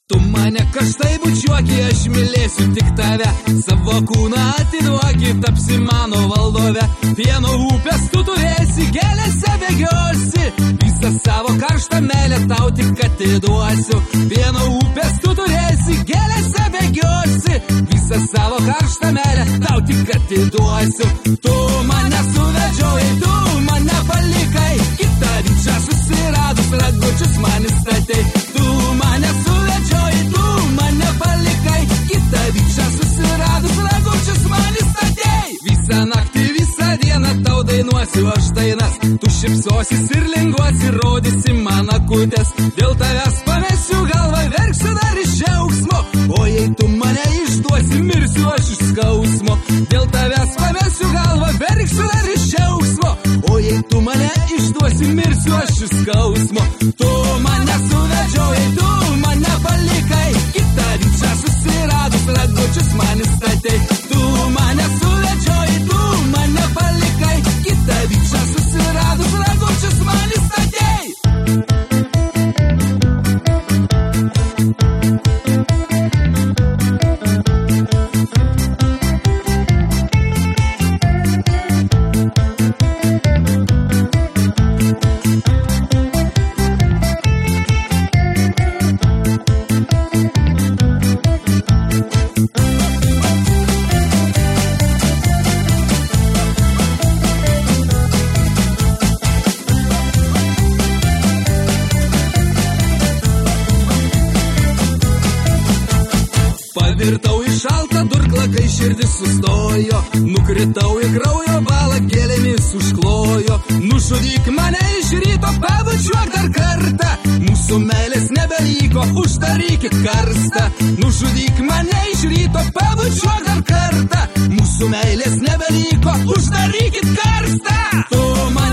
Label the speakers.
Speaker 1: Tu mane karštai bučiuoki, aš mylėsiu tik tave. Savo kūną atiduoki, tapsi mano valdove. Pieno upės tu turėsi, gėlėse bėgiosi. Visą savo karštą meilę tau tik atiduosiu. Pieno upės tu turėsi, gėlėse bėgiosi. Visą savo karštą meilę tau tik atiduosiu. Tu mane suvedžiojai, tu mane palikai. Kitą rytą susiradus ragučius man įstatei. Tu mane suvedžiojai, tu mane palikai. Kitą rytą susiradus ragučius man įstatei. Visą naktį, visą dieną tau dainuosiu aš dainas. Tu šipsosis ir linguosi, rodysi man akutės. Dėl tavęs pamesiu galvą, verksiu dar iš džiaugsmo. O jei tu mane išduosi, mirsiu aš iš skausmo. Dėl tavęs pamesiu galvą, verksiu dar iš džiaugsmo. O jei tu mane išduosi, mirsiu aš iš skausmo. Tu mane suvedžiojai, tu mane palikai. Kitą rytą susiradus ragučius man įstatei. Tu mane suvedžiojai, tu mane palikai. Kitą rytą susiradus ragučius man įstatei. Pavirtau į šaltą durklą, kai širdis sustojo. Nukritau į kraujo balą, gėlėmis užklojo. Nužudyk mane iš ryto, pabučiuok dar kartą. Mūsų meilės nebeliko, uždarykit karstą. Nužudyk mane iš ryto, pabučiuok dar kartą. Mūsų meilės nebeliko, uždarykit karstą. Tu